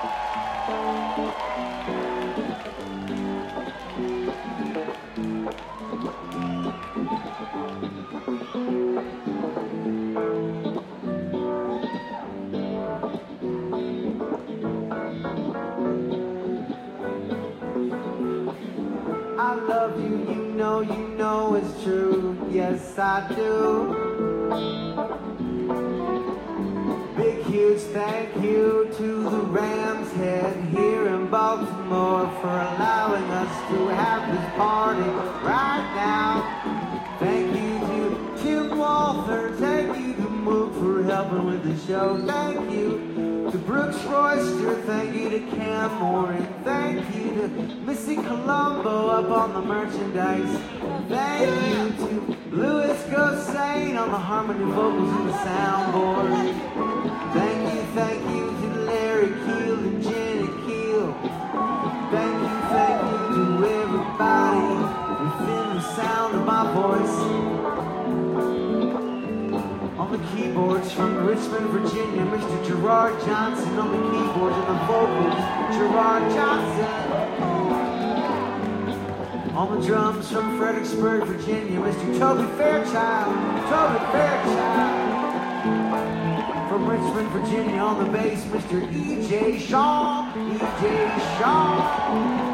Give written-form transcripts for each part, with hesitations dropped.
I love you, you know it's true. Yes, I do. Big, huge thank you to the Rams Head here in Baltimore for allowing us to have this party right now. Thank you to Tim Walther, thank you to Mook for helping with the show. Thank you to Brooks Royster, thank you to Cam Moore, and thank you to Missy Colombo up on the merchandise. Thank you to Louis Gossane on the harmony vocals and the soundboard. Thank you to Larry Keel and Jenny Keel. Thank you to everybody within the sound of my voice. On the keyboards from Richmond, Virginia, Mr. Gerard Johnson. On the keyboards and the vocals, Gerard Johnson. On the drums from Fredericksburg, Virginia, Mr. Toby Fairchild. Toby Fairchild. From Richmond, Virginia, on the bass, Mr. E.J. Shaw. E.J. Shaw.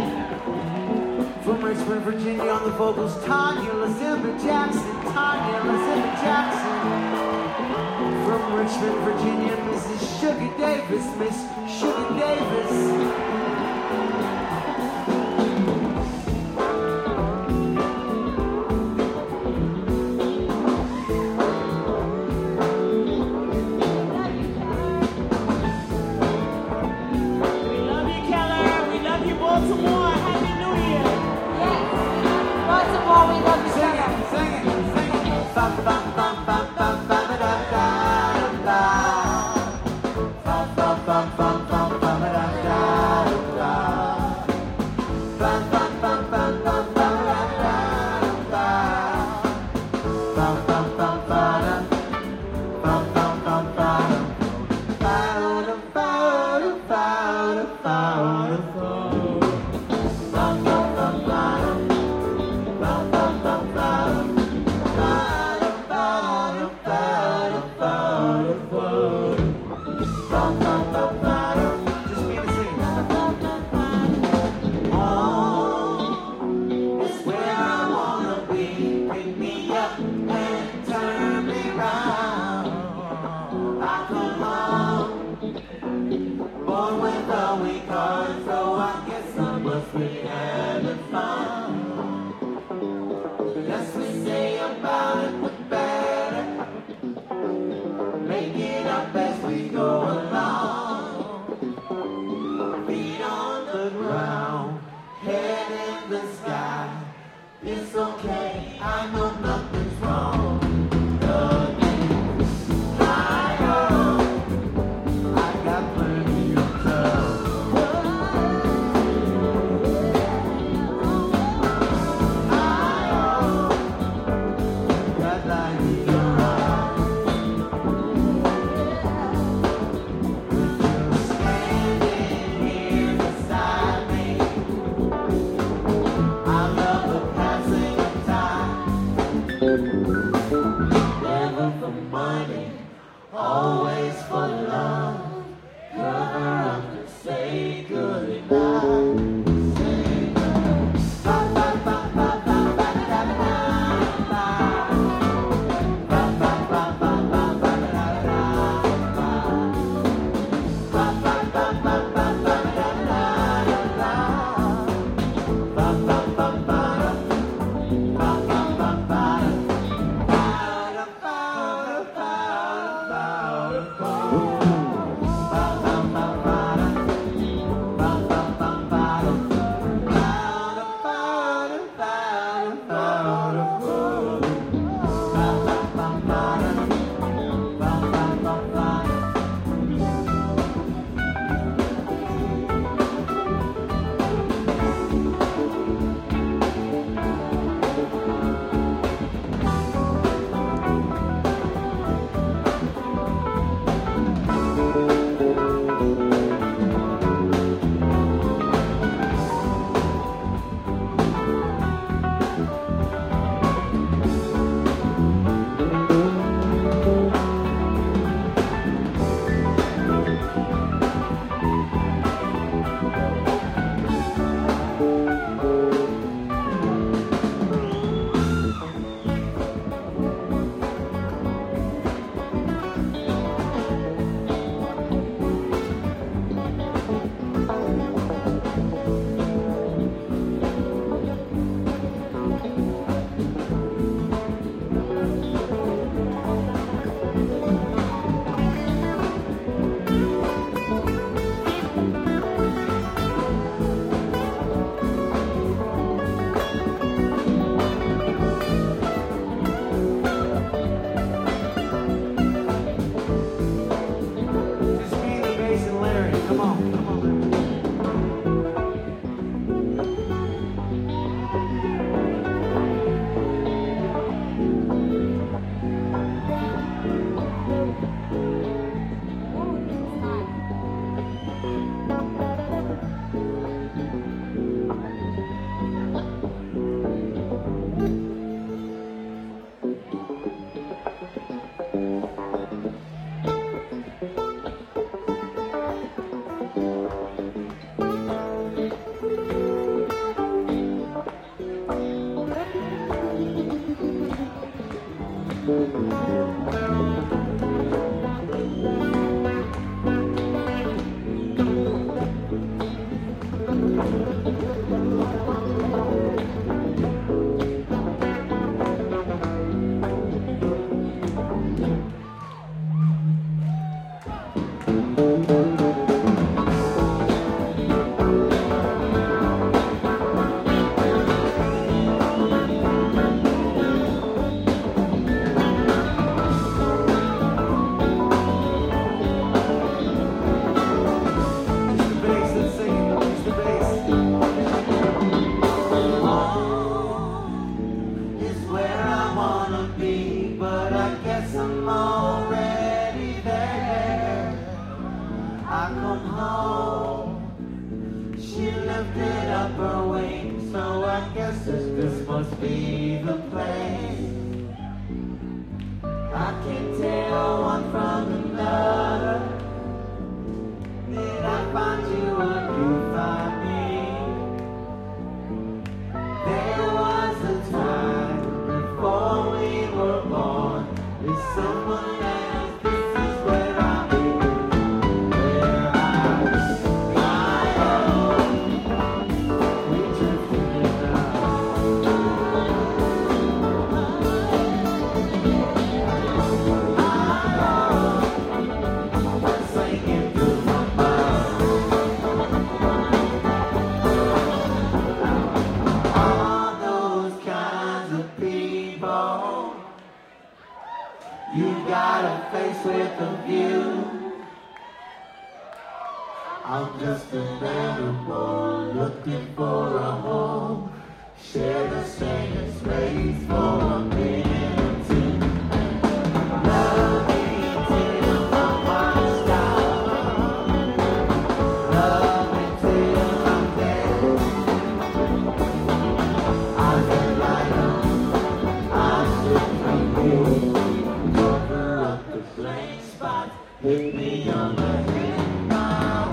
From Richmond, Virginia, on the vocals, Tanya Lazimba Jackson. Tanya Lazimba Jackson. From Richmond, Virginia, Mrs. Sugar Davis. Miss Sugar Davis. home. She lifted up her wings, so I guess this must be the place. I can tell one from another. Did I find you or you find me? There was a time before we were born. Is someone else? This is where I begin. Where I home. We drifted in singing through my mind. All those kinds of people. You got a face with a view. I'm just an animal looking for a home. Share the same space for a minute too. Love me till my heart stops. Love me till I'm dead. I feel like I should from you. Cover up the blank spot. Hit me on the head now.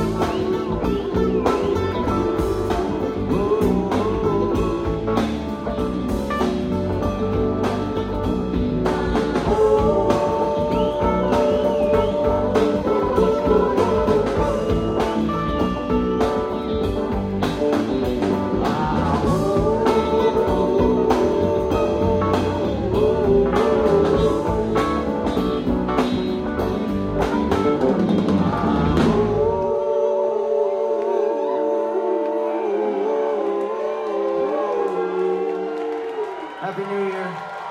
Happy New Year.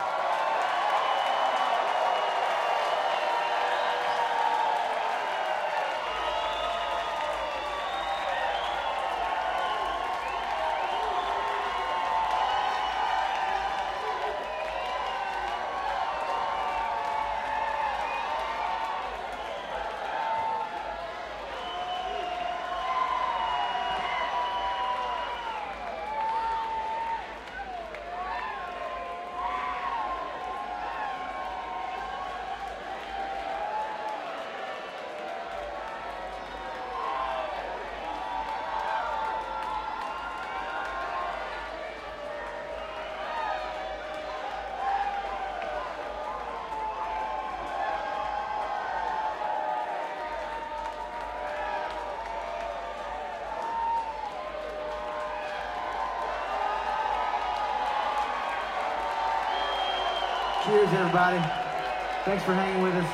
Cheers, everybody. Thanks for hanging with us.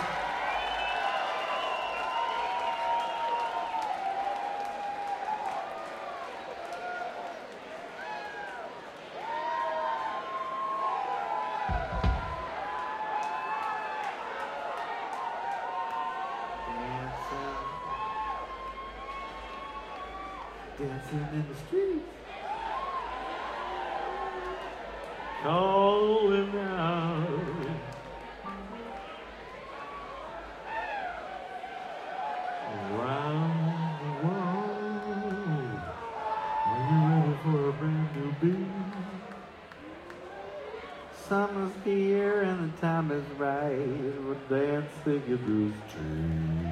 Dancing in the streets. Calling out. Around the world. Are you ready for a brand new beat? Summer's here and the time is right. We're dancing in the street.